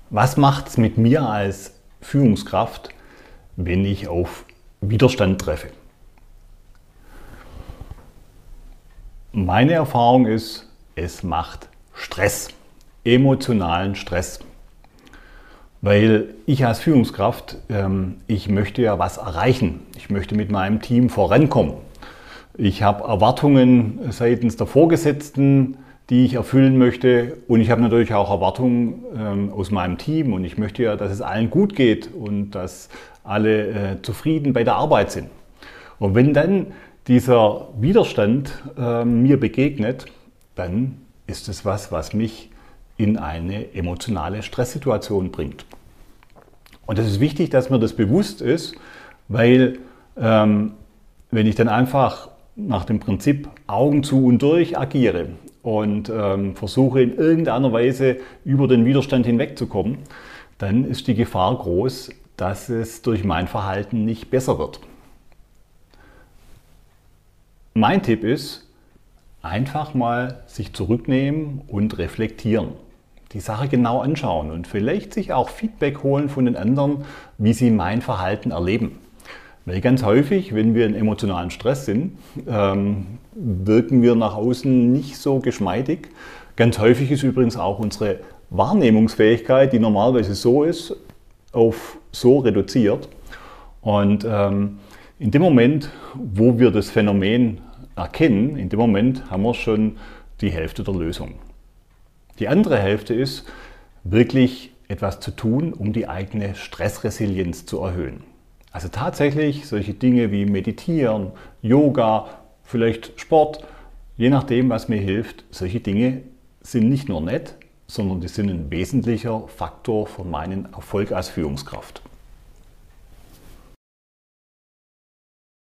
Was macht es mit mir als Führungskraft, wenn ich auf Widerstand treffe? Meine Erfahrung ist, es macht Stress, emotionalen Stress. Weil ich als Führungskraft, ich möchte ja was erreichen. Ich möchte mit meinem Team vorankommen. Ich habe Erwartungen seitens der Vorgesetzten, die ich erfüllen möchte. Und ich habe natürlich auch Erwartungen aus meinem Team. Und ich möchte ja, dass es allen gut geht und dass alle zufrieden bei der Arbeit sind. Und wenn dann dieser Widerstand mir begegnet, dann ist es was mich in eine emotionale Stresssituation bringt. Und es ist wichtig, dass mir das bewusst ist, weil wenn ich dann einfach nach dem Prinzip Augen zu und durch agiere und versuche in irgendeiner Weise über den Widerstand hinwegzukommen, dann ist die Gefahr groß, dass es durch mein Verhalten nicht besser wird. Mein Tipp ist, einfach mal sich zurücknehmen und reflektieren. Die Sache genau anschauen und vielleicht sich auch Feedback holen von den anderen, wie sie mein Verhalten erleben. Weil ganz häufig, wenn wir in emotionalen Stress sind, wirken wir nach außen nicht so geschmeidig. Ganz häufig ist übrigens auch unsere Wahrnehmungsfähigkeit, die normalerweise so ist, auf so reduziert. Und in dem Moment, wo wir das Phänomen erkennen, in dem Moment haben wir schon die Hälfte der Lösung. Die andere Hälfte ist, wirklich etwas zu tun, um die eigene Stressresilienz zu erhöhen. Also tatsächlich solche Dinge wie Meditieren, Yoga, vielleicht Sport, je nachdem, was mir hilft, solche Dinge sind nicht nur nett, sondern die sind ein wesentlicher Faktor für meinen Erfolg als Führungskraft.